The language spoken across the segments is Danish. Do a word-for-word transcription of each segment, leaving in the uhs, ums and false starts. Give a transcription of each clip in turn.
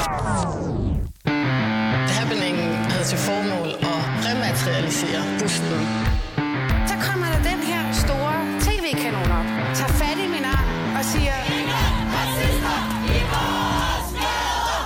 Happeningen havde til formål at rematerialisere busten. Så kommer der den her store tv-kanon op, tager fat i min arm og siger: Ingen racister i vores gader!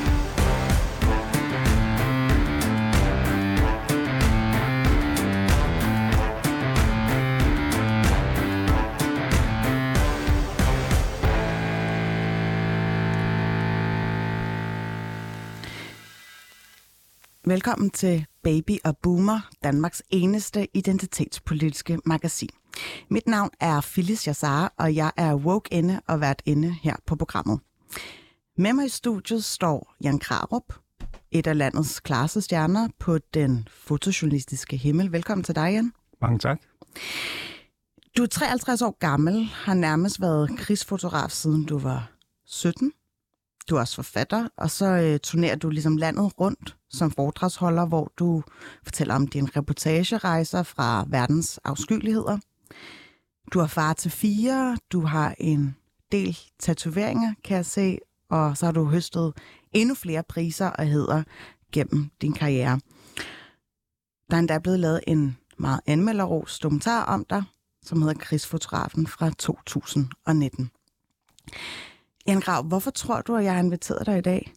Velkommen til Baby og Boomer, Danmarks eneste identitetspolitiske magasin. Mit navn er Phyllis Jassar, og jeg er woke-inde og vært-inde her på programmet. Med mig i studiet står Jan Krarup, et af landets klareste stjerner på den fotojournalistiske himmel. Velkommen til dig, Jan. Mange tak. Du er treoghalvtreds år gammel, har nærmest været krigsfotograf siden du var sytten. Du er også forfatter, og så øh, turnerer du ligesom landet rundt som foredragsholder, hvor du fortæller om dine reportagerejser fra verdens afskyeligheder. Du er far til fire, du har en del tatoveringer, kan jeg se, og så har du høstet endnu flere priser og hæder gennem din karriere. Der er endda blevet lavet en meget anmelderros dokumentar om dig, som hedder Krigsfotografen fra to tusind nitten. Jan Grav, hvorfor tror du, at jeg har inviteret dig i dag?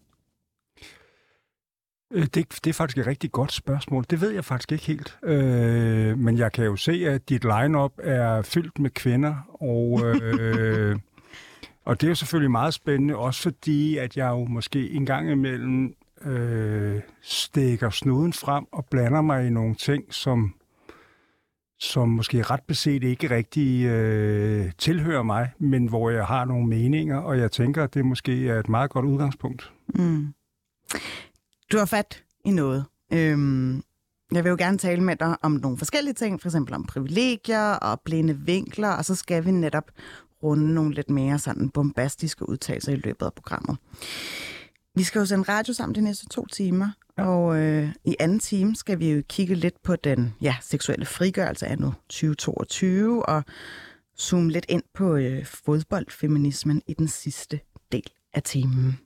Det, det er faktisk et rigtig godt spørgsmål. Det ved jeg faktisk ikke helt. Øh, men jeg kan jo se, at dit line-up er fyldt med kvinder, og, øh, og det er jo selvfølgelig meget spændende, også fordi, at jeg jo måske en gang imellem øh, stikker snuden frem og blander mig i nogle ting, som, som måske ret beset ikke rigtig øh, tilhører mig, men hvor jeg har nogle meninger, og jeg tænker, at det måske er et meget godt udgangspunkt. Mm. Du har fat i noget. Øhm, jeg vil jo gerne tale med dig om nogle forskellige ting, for eksempel om privilegier og blinde vinkler, og så skal vi netop runde nogle lidt mere sådan bombastiske udtalelser i løbet af programmet. Vi skal jo sende radio sammen de næste to timer, ja. og øh, i anden time skal vi jo kigge lidt på den ja, seksuelle frigørelse af nu tyve toogtyve, og zoome lidt ind på øh, fodboldfeminismen i den sidste del af timen.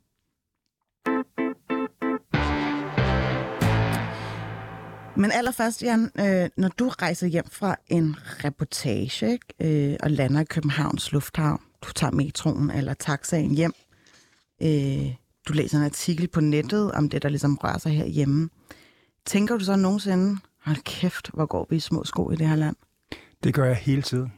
Men allerførst, Jan, øh, når du rejser hjem fra en reportage øh, og lander i Københavns Lufthavn, du tager metroen eller taxaen hjem, øh, du læser en artikel på nettet om det, der ligesom rører sig herhjemme. Tænker du så nogensinde, hold kæft, hvor går vi i små sko i det her land? Det gør jeg hele tiden.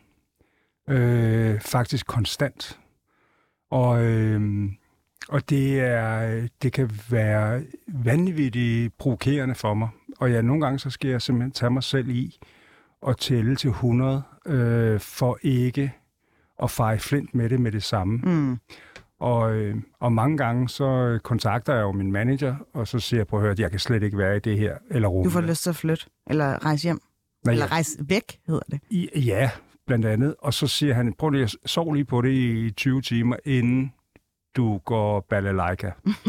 Øh, faktisk konstant. Og, øh, og det, er, det kan være vanvittigt provokerende for mig. Og ja, nogle gange så skal jeg simpelthen tage mig selv i og tælle til hundrede, øh, for ikke at feje flint med det med det samme. Mm. Og, øh, og mange gange så kontakter jeg jo min manager, og så siger jeg på at høre, at jeg kan slet ikke være i det her. Eller rumme. Du får lyst til at flytte, eller rejse hjem, Nej, eller ja. rejse væk, hedder det. I, ja, blandt andet. Og så siger han, prøv lige at sove lige på det i tyve timer, inden du går balalaika.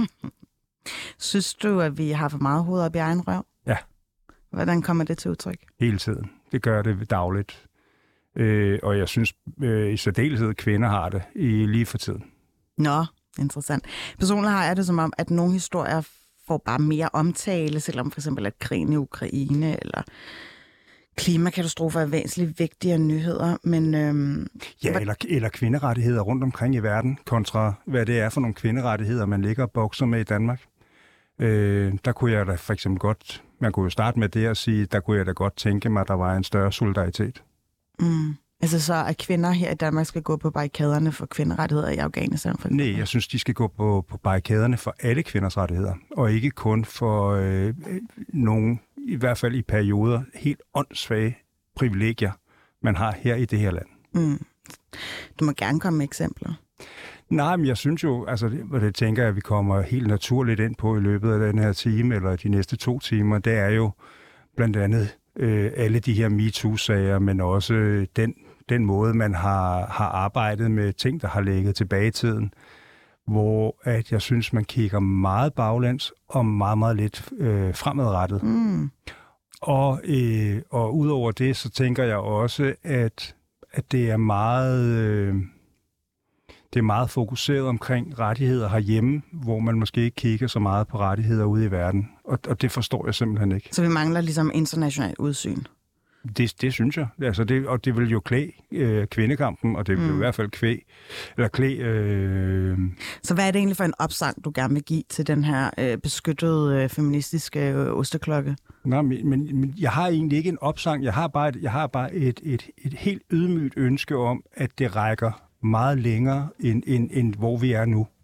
Synes du, at vi har for meget hoved op i egen røv? Ja. Hvordan kommer det til udtryk? Hele tiden. Det gør det dagligt. Øh, og jeg synes øh, i særdeleshed, kvinder har det i lige for tiden. Nå, interessant. Personligt har jeg det som om, at nogle historier får bare mere omtale, selvom for eksempel at krigen i Ukraine eller klimakatastrofer er væsentligt vigtigere nyheder. Men, øhm, ja, hvad... eller, eller kvinderettigheder rundt omkring i verden, kontra hvad det er for nogle kvinderettigheder, man ligger og bokser med i Danmark. Øh, der kunne jeg da for eksempel godt, man kunne jo starte med det at sige, der kunne jeg da godt tænke mig, at der var en større solidaritet. Mm. Altså så, at kvinder her i Danmark skal gå på barrikaderne for kvinderettigheder i Afghanistan? For Nej, jeg synes, de skal gå på, på barrikaderne for alle kvinders rettigheder, og ikke kun for øh, nogen, i hvert fald i perioder, helt åndssvage privilegier, man har her i det her land. Mm. Du må gerne komme med eksempler. Nej, men jeg synes jo, altså det, det tænker jeg, at vi kommer helt naturligt ind på i løbet af den her time, eller de næste to timer, det er jo blandt andet øh, alle de her MeToo-sager, men også øh, den, den måde, man har, har arbejdet med ting, der har ligget tilbage i tiden, hvor at jeg synes, man kigger meget baglæns og meget, meget lidt øh, fremadrettet. Mm. Og, øh, og udover det, så tænker jeg også, at, at det er meget... Øh, det er meget fokuseret omkring rettigheder herhjemme, hvor man måske ikke kigger så meget på rettigheder ude i verden. Og, og det forstår jeg simpelthen ikke. Så vi mangler ligesom internationalt udsyn? Det, det synes jeg. Altså det, og det vil jo klæde øh, kvindekampen, og det vil mm. i hvert fald kvæg, eller klæde... Øh... Så hvad er det egentlig for en opsang, du gerne vil give til den her øh, beskyttede øh, feministiske øh, osteklokke? Nej, men, men, men jeg har egentlig ikke en opsang. Jeg har bare et, jeg har bare et, et, et helt ydmygt ønske om, at det rækker meget længere, end, end, end hvor vi er nu.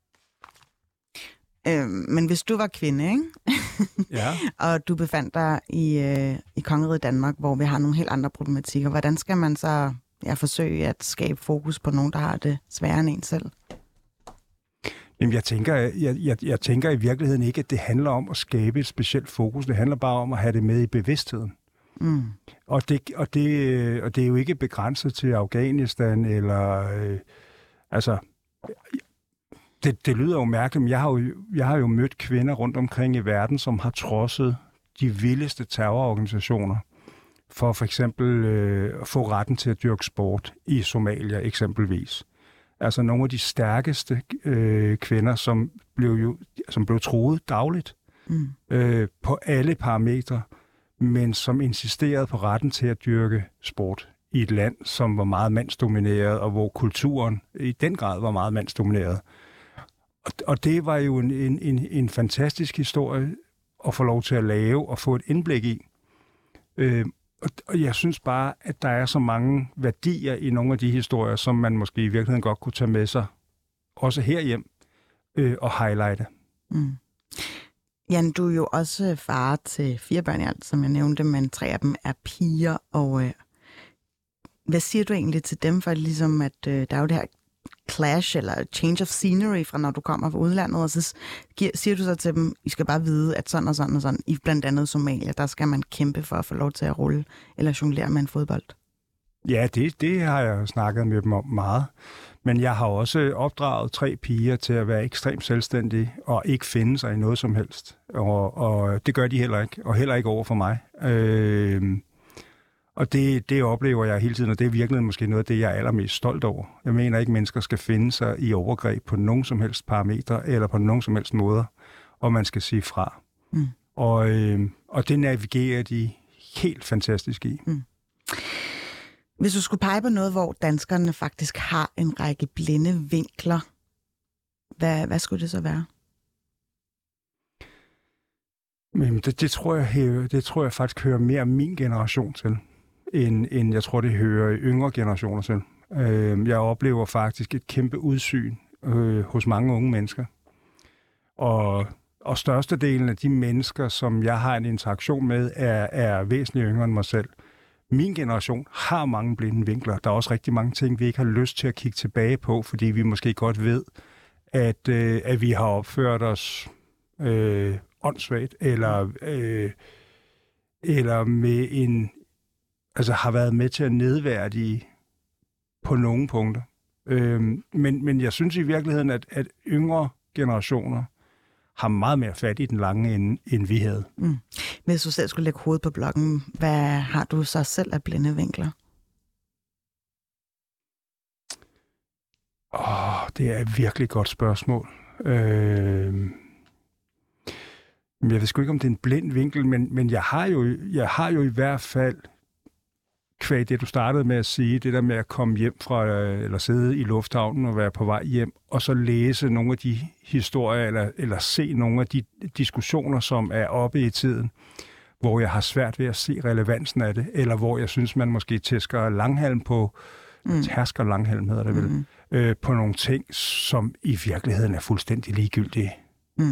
Øh, men hvis du var kvinde, ikke? Ja. Og du befandt dig i, øh, i Kongeriget Danmark, hvor vi har nogle helt andre problematikker, hvordan skal man så ja, forsøge at skabe fokus på nogen, der har det sværere end en selv? Jamen, jeg tænker, jeg, jeg, jeg tænker i virkeligheden ikke, at det handler om at skabe et specielt fokus. Det handler bare om at have det med i bevidstheden. Mm. Og, det, og, det, og det er jo ikke begrænset til Afghanistan, eller... Øh, altså... Det, det lyder jo mærkeligt, men jeg har jo, jeg har jo mødt kvinder rundt omkring i verden, som har trodset de vildeste terrororganisationer for for eksempel øh, at få retten til at dyrke sport i Somalia eksempelvis. Altså nogle af de stærkeste øh, kvinder, som blev, jo, som blev truet dagligt mm. øh, på alle parametre, men som insisterede på retten til at dyrke sport i et land, som var meget mandsdomineret, og hvor kulturen i den grad var meget mandsdomineret. Og det var jo en, en, en, en fantastisk historie at få lov til at lave og få et indblik i. Øh, og, og jeg synes bare, at der er så mange værdier i nogle af de historier, som man måske i virkeligheden godt kunne tage med sig, også herhjem, øh, og highlighte. Mm. Jan, du er jo også far til fire børn i alt, som jeg nævnte, men tre af dem er piger. Og øh, hvad siger du egentlig til dem, for ligesom at øh, der er jo det her clash eller change of scenery fra når du kommer fra udlandet, og så siger du så til dem, I skal bare vide, at sådan og sådan og sådan, i blandt andet Somalia, der skal man kæmpe for at få lov til at rulle eller jonglere med en fodbold. Ja, det, det har jeg snakket med dem om meget. Men jeg har også opdraget tre piger til at være ekstremt selvstændige og ikke finde sig i noget som helst. Og, og det gør de heller ikke, og heller ikke over for mig. Øh, Og det, det oplever jeg hele tiden, og det er virkelig måske noget af det, jeg er allermest stolt over. Jeg mener ikke, at mennesker skal finde sig i overgreb på nogen som helst parametre, eller på nogen som helst måder, og man skal sige fra. Mm. Og, øh, og det navigerer de helt fantastisk i. Mm. Hvis du skulle pege på noget, hvor danskerne faktisk har en række blinde vinkler, hvad, hvad skulle det så være? Men det, det, tror jeg, det tror jeg faktisk hører mere min generation til, end, end jeg tror, det hører yngre generationer til. Øh, jeg oplever faktisk et kæmpe udsyn øh, hos mange unge mennesker. Og, og størstedelen af de mennesker, som jeg har en interaktion med, er, er væsentligt yngre end mig selv. Min generation har mange blinde vinkler. Der er også rigtig mange ting, vi ikke har lyst til at kigge tilbage på, fordi vi måske godt ved, at, øh, at vi har opført os øh, åndssvagt, eller, øh, eller med en, altså har været med til at nedværdige på nogle punkter. Øh, men, men jeg synes i virkeligheden, at, at yngre generationer har meget mere fat i den lange ende, end vi havde. Mm. Hvis du selv skulle lægge hovedet på blokken, hvad har du så selv af blinde vinkler? Åh, det er et virkelig godt spørgsmål. Øh... Jeg ved sgu ikke, om det er en blind vinkel, men, men jeg, har jo, jeg har jo i hvert fald, kvæg det du startede med at sige, det der med at komme hjem fra, eller sidde i lufthavnen og være på vej hjem, og så læse nogle af de historier, eller, eller se nogle af de diskussioner, som er oppe i tiden, hvor jeg har svært ved at se relevansen af det, eller hvor jeg synes, man måske tæsker langhalm på, mm. tærsker langhalm hedder det vel, mm. øh, på nogle ting, som i virkeligheden er fuldstændig ligegyldige. Mm.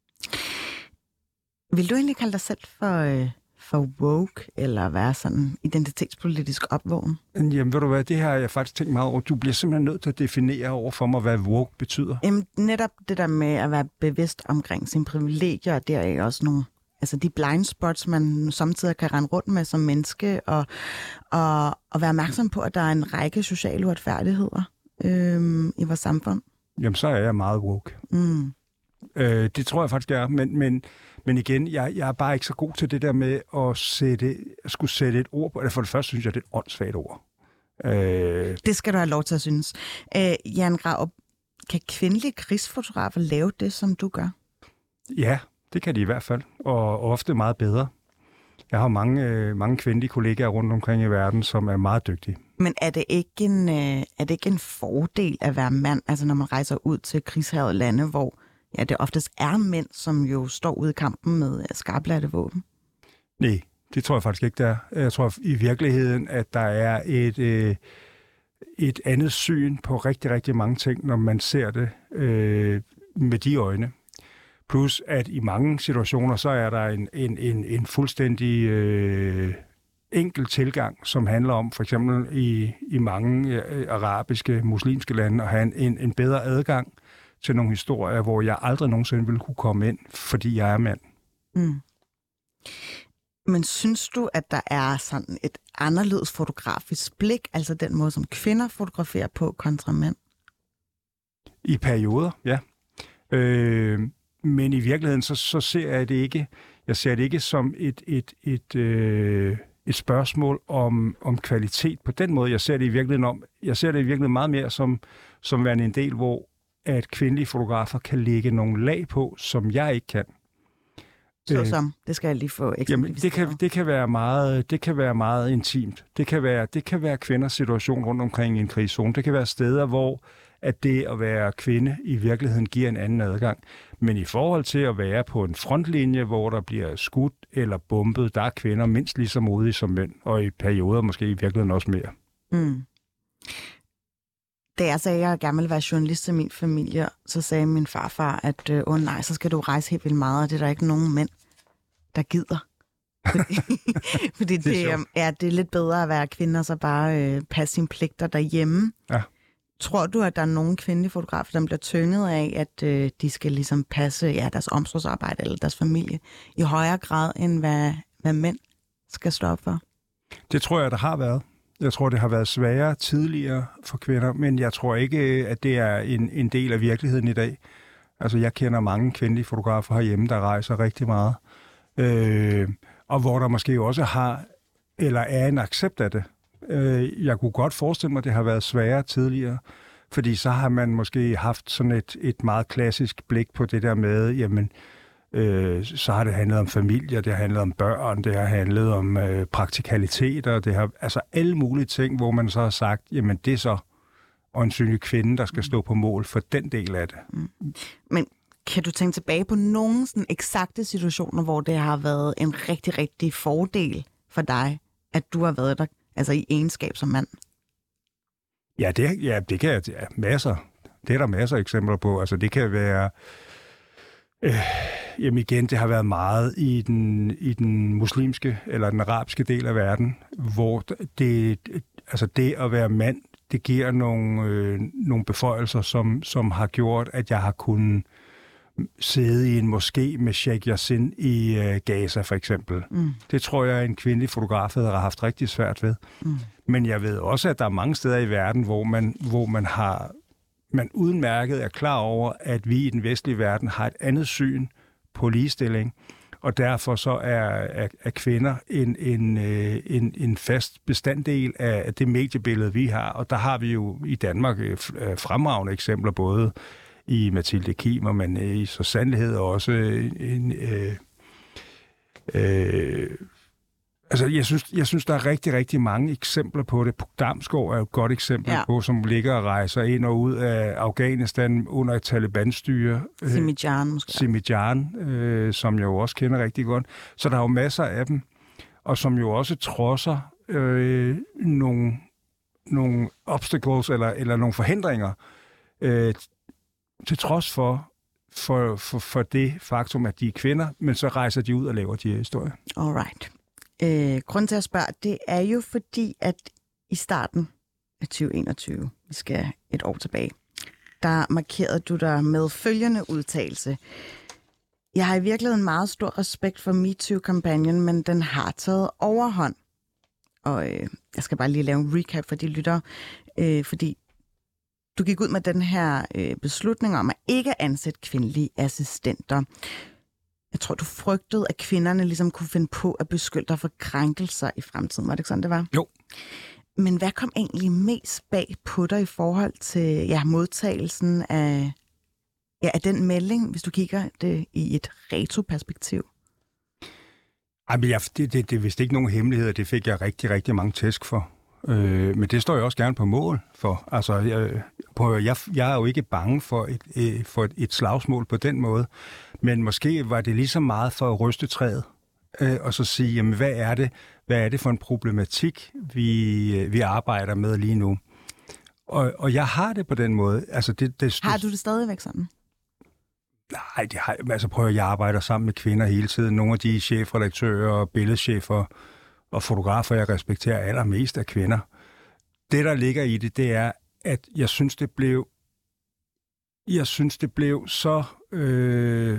Vil du egentlig kalde dig selv for, øh, for woke, eller være sådan identitetspolitisk opvågen? Jamen ved du hvad, det har jeg faktisk tænkt meget over. Du bliver simpelthen nødt til at definere over for mig, hvad woke betyder. Jamen netop det der med at være bevidst omkring sine privilegier, der er også nogle, altså de blind spots, man samtidig kan rende rundt med som menneske, og, og, og være opmærksom på, at der er en række sociale uretfærdigheder øh, i vores samfund. Jamen så er jeg meget woke. Mm. Øh, det tror jeg faktisk, jeg er, men, men, men igen, jeg, jeg er bare ikke så god til det der med at sætte, at skulle sætte et ord på. For det første synes jeg, det er et åndssvagt ord. Øh, Det skal du have lov til at synes. Øh, Jan Grav, kan kvindelige krigsfotografer lave det, som du gør? ja, det kan de i hvert fald, og ofte meget bedre. Jeg har mange, øh, mange kvindelige kollegaer rundt omkring i verden, som er meget dygtige. Men er det ikke en, øh, er det ikke en fordel at være mand, altså når man rejser ud til krigshærgede lande, hvor ja, det oftest er mænd, som jo står ude i kampen med skarplatte våben? Nej, det tror jeg faktisk ikke, der er. Jeg tror i virkeligheden, at der er et, øh, et andet syn på rigtig, rigtig mange ting, når man ser det øh, med de øjne. Plus, at i mange situationer, så er der en, en, en, en fuldstændig øh, enkel tilgang, som handler om, for eksempel i, i mange øh, arabiske, muslimske lande, at have en, en, en bedre adgang til nogle historier, hvor jeg aldrig nogensinde ville kunne komme ind, fordi jeg er mand. Mm. Men synes du, at der er sådan et anderledes fotografisk blik, altså den måde, som kvinder fotograferer på kontra mænd? I perioder, ja. Øh, men i virkeligheden, så, så ser jeg det ikke. Jeg ser det ikke som et, et, et, øh, et spørgsmål om, om kvalitet på den måde. Jeg ser det i virkeligheden, om, jeg ser det i virkeligheden meget mere som, som værende en del, hvor at kvindelige fotografer kan lægge nogle lag på, som jeg ikke kan. Så som, det skal jeg lige få Jamen, det kan det kan være meget det kan være meget intimt. Det kan være det kan være kvinders situation rundt omkring i en krigszone. Det kan være steder, hvor at det at være kvinde i virkeligheden giver en anden adgang. Men i forhold til at være på en frontlinje, hvor der bliver skudt eller bombet, der er kvinder mindst lige så modige som mænd, og i perioder måske i virkeligheden også mere. Mm. Da jeg sagde, at jeg gerne ville være journalist til min familie, så sagde min farfar, at åh oh, nej, så skal du rejse helt vildt meget, og det er der ikke nogen mænd, der gider. Fordi, fordi det, det, er, ja, det er lidt bedre at være kvinde og så bare øh, passe sine pligter derhjemme. Ja. Tror du, at der er nogen kvindelige fotografer, der bliver tynget af, at øh, de skal ligesom passe ja, deres omsorgsarbejde eller deres familie i højere grad, end hvad, hvad mænd skal stå op for? Det tror jeg, der har været. Jeg tror, det har været sværere tidligere for kvinder, men jeg tror ikke, at det er en, en del af virkeligheden i dag. Altså, jeg kender mange kvindelige fotografer herhjemme, der rejser rigtig meget. Øh, og hvor der måske også har, eller er en accept af det. Øh, jeg kunne godt forestille mig, at det har været sværere tidligere, fordi så har man måske haft sådan et, et meget klassisk blik på det der med, jamen, øh, så har det handlet om familier, det har handlet om børn, det har handlet om øh, praktikaliteter, det har altså alle mulige ting, hvor man så har sagt, jamen det er så øjensynligt kvinde, der skal stå på mål for den del af det. Mm. Men kan du tænke tilbage på nogle sådan eksakte situationer, hvor det har været en rigtig, rigtig fordel for dig, at du har været der, altså i egenskab som mand? Ja, det, ja, det kan jeg, ja, masser. Det er der masser af eksempler på. Altså det kan være, øh, jamen igen, det har været meget i den, i den muslimske eller den arabiske del af verden, hvor det, altså det at være mand, det giver nogle, øh, nogle beføjelser, som, som har gjort, at jeg har kunnet sidde i en moské med Sheikh Yassin i øh, Gaza for eksempel. Mm. Det tror jeg, en kvindelig fotograf har haft rigtig svært ved. Mm. Men jeg ved også, at der er mange steder i verden, hvor man, hvor man har man udmærket er klar over, at vi i den vestlige verden har et andet syn på ligestilling, og derfor så er, er, er kvinder en, en, en, en fast bestanddel af det mediebillede, vi har. Og der har vi jo i Danmark fremragende eksempler, både i Mathilde Kimer, men i så sandhed også en... Øh, øh, altså, jeg synes, jeg synes, der er rigtig, rigtig mange eksempler på det. Puk Damsgaard er et godt eksempel ja. på, som ligger og rejser ind og ud af Afghanistan under et Taliban-styre. Simijan måske. Simijan, øh, som jeg jo også kender rigtig godt. Så der er jo masser af dem, og som jo også trodser øh, nogle, nogle obstacles eller, eller nogle forhindringer, øh, til trods for, for, for, for det faktum, at de er kvinder, men så rejser de ud og laver de her historier. Alright. Øh, grunden til at spørge, det er jo fordi, at i starten af tyve enogtyve, vi skal et år tilbage, der markerede du dig med følgende udtalelse. Jeg har i virkeligheden meget stor respekt for MeToo-kampagnen, men den har taget overhånd. Og øh, jeg skal bare lige lave en recap for de lyttere, øh, fordi du gik ud med den her øh, beslutning om at ikke ansætte kvindelige assistenter. Jeg tror, du frygtede, at kvinderne ligesom kunne finde på at beskytte dig for krænkelser i fremtiden. Var det ikke sådan, det var? Jo. Men hvad kom egentlig mest bag på dig i forhold til ja, modtagelsen af, ja, af den melding, hvis du kigger det i et retroperspektiv? Ej, men jeg, det, det, det er vist ikke nogen hemmeligheder. Det fik jeg rigtig, rigtig mange tæsk for. Øh, men det står jeg også gerne på mål for. Altså, jeg, på, jeg, jeg er jo ikke bange for et, et, for et, et slagsmål på den måde. Men måske var det lige så meget for at ryste træet. Øh, og så sige, jamen, hvad er det, hvad er det for en problematik, vi, vi arbejder med lige nu? Og, og jeg har det på den måde. Altså, det, det, har du det stadigvæk sådan? Nej, det har, altså prøv at jeg arbejder sammen med kvinder hele tiden. Nogle af de chefredaktører og billedchefer og fotografer, jeg respekterer allermest, af kvinder. Det, der ligger i det, det er, at jeg synes, det blev, jeg synes, det blev så... Øh,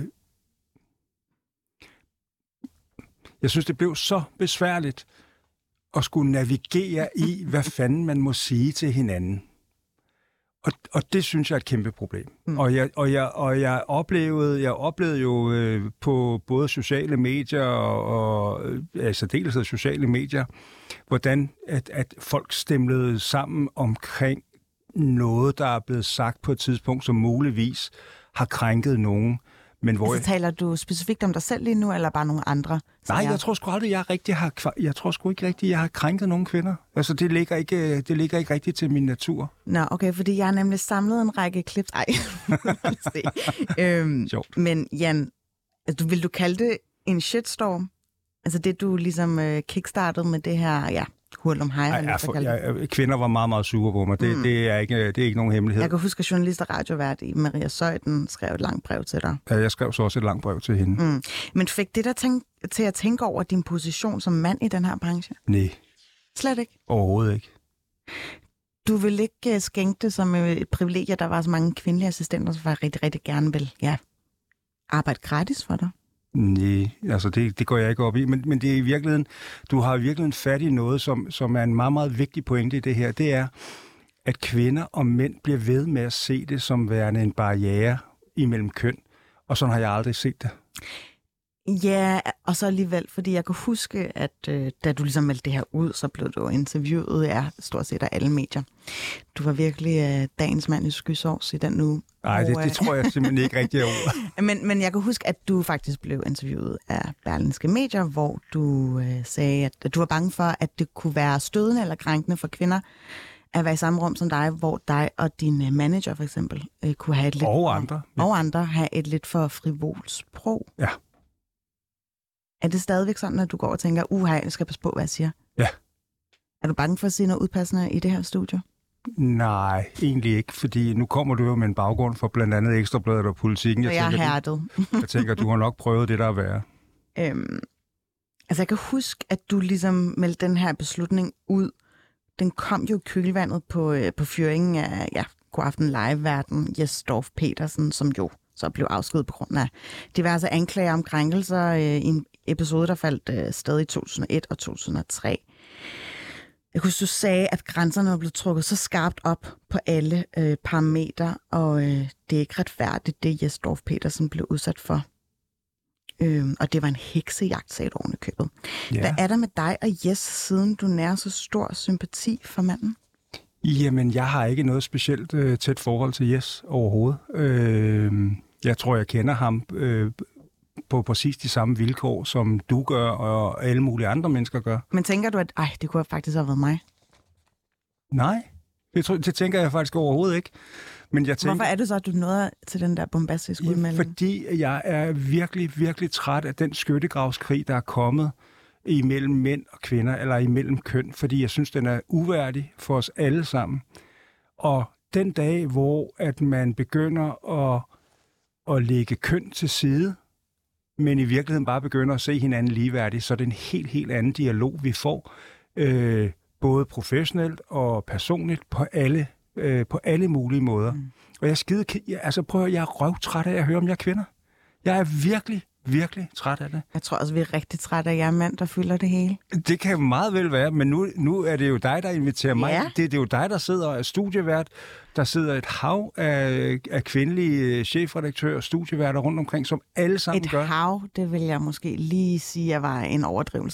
jeg synes, det blev så besværligt at skulle navigere i, hvad fanden man må sige til hinanden. Og, og det synes jeg er et kæmpe problem. Mm. Og, jeg, og, jeg, og jeg, oplevede, jeg oplevede jo øh, på både sociale medier og, og ja, særdeleshed sociale medier, hvordan at, at folk stemlede sammen omkring noget, der er blevet sagt på et tidspunkt, som muligvis har krænket nogen. Men hvor altså, taler du specifikt om dig selv lige nu, eller bare nogle andre? Nej, jeg... jeg tror sgu aldrig, jeg rigtig har, jeg tror sgu ikke rigtigt, jeg har krænket nogen kvinder. Altså, det ligger ikke, det ligger ikke rigtigt til min natur. Nå, okay, fordi jeg har nemlig samlet en række clips. Ej, øhm, men Jan, altså, vil du kalde det en shitstorm? Altså det, du ligesom øh, kickstartede med det her, ja, hul om hej. Ja, for, ja, kvinder var meget, meget sure på mig. Det, mm. det, er ikke, det er ikke nogen hemmelighed. Jeg kan huske, at journalist og radiovært i Maria Søjden skrev et langt brev til dig. Ja, jeg skrev så også et langt brev til hende. Mm. Men fik det der tænk, til at tænke over din position som mand i den her branche? Nej. Slet ikke? Overhovedet ikke. Du vil ikke skænke det som et privilegie, at der var så mange kvindelige assistenter, som var rigtig, rigtig gerne vil ja, arbejde gratis for dig? Nej, altså det, det går jeg ikke op i, men, men det er i virkeligheden, du har i virkeligheden fat i noget, som, som er en meget, meget vigtig pointe i det her. Det er, at kvinder og mænd bliver ved med at se det som værende en barriere imellem køn, og sådan har jeg aldrig set det. Ja, og så alligevel, fordi jeg kan huske, at øh, da du ligesom meldte det her ud, så blev du interviewet af stort set af alle medier. Du var virkelig øh, dagens mand i skysovs i den uge. Nej, det, det tror jeg simpelthen ikke rigtig er ord. men, men jeg kan huske, at du faktisk blev interviewet af Berlingske Medier, hvor du øh, sagde, at, at du var bange for, at det kunne være stødende eller krænkende for kvinder at være i samme rum som dig, hvor dig og din manager for eksempel øh, kunne have et lidt... Og andre. For, og andre have et lidt for frivolt sprog. Ja. Er det stadigvæk sådan, at du går og tænker, uha, jeg skal passe på, hvad jeg siger? Ja. Er du bange for at sige noget udpassende i det her studie? Nej, egentlig ikke, fordi nu kommer du jo med en baggrund for blandt andet Ekstrabladet og Politikken. Jeg, jeg tænker, er hærdet. Du, jeg tænker, du har nok prøvet det, der er værre. Øhm, altså, jeg kan huske, at du ligesom meldte den her beslutning ud. Den kom jo i kølvandet på, øh, på fyringen af ja, Godaften Live-verden Jes Dorph Petersen, som jo så blev afskediget på grund af diverse anklager om krænkelser øh, i en episode, der faldt øh, stadig i to tusind og et og to tusind og tre. Jeg kunne du sagde, at grænserne var blevet trukket så skarpt op på alle øh, parametre, og øh, det er ikke retfærdigt, det Jes Dorph Petersen blev udsat for. Øh, og det var en heksejagt, sagde du oven i købet. Ja. Hvad er der med dig og Jes, siden du nærer så stor sympati for manden? Jamen, jeg har ikke noget specielt øh, tæt forhold til Jes overhovedet. Øh, jeg tror, jeg kender ham øh, på præcis de samme vilkår, som du gør, og alle mulige andre mennesker gør. Men tænker du, at ej, det kunne faktisk have været mig? Nej, det, tror, det tænker jeg faktisk overhovedet ikke. Men jeg tænker, hvorfor er det så, at du nåede til den der bombastiske udmelding? Fordi jeg er virkelig, virkelig træt af den skyttegravskrig, der er kommet imellem mænd og kvinder, eller imellem køn, fordi jeg synes, den er uværdig for os alle sammen. Og den dag, hvor at man begynder at, at lægge køn til side, men i virkeligheden bare begynder at se hinanden ligeværdigt, så er det en helt, helt anden dialog, vi får, øh, både professionelt og personligt, på alle, øh, på alle mulige måder. Mm. Og jeg er skide, jeg, altså prøv at, jeg er røvtræt af at høre om jer kvinder. Jeg er virkelig, virkelig træt af det. Jeg tror også, vi er rigtig træt af jer mænd, der fylder det hele. Det kan meget vel være, men nu, nu er det jo dig, der inviterer mig. Ja. Det, det er jo dig, der sidder og er studievært. Der sidder et hav af, af kvindelige chefredaktører og studieværter rundt omkring, som alle sammen et gør. Et hav, det vil jeg måske lige sige, at var en overdrivelse.